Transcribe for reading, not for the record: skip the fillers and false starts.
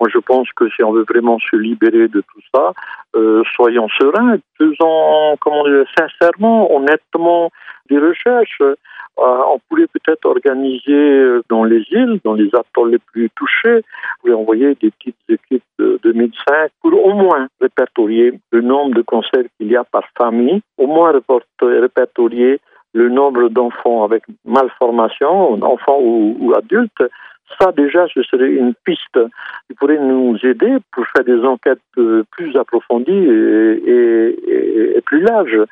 Moi, je pense que si on veut vraiment se libérer de tout ça, soyons sereins, faisons, sincèrement, honnêtement, des recherches. On pourrait peut-être organiser dans les îles, dans les atolls les plus touchés, vous pouvez envoyer des petites équipes de médecins pour au moins répertorier le nombre de cancers qu'il y a par famille, au moins répertorier le nombre d'enfants avec malformation, enfants ou adultes. Ça, déjà, ce serait une piste qui pourrait nous aider pour faire des enquêtes plus approfondies et plus larges.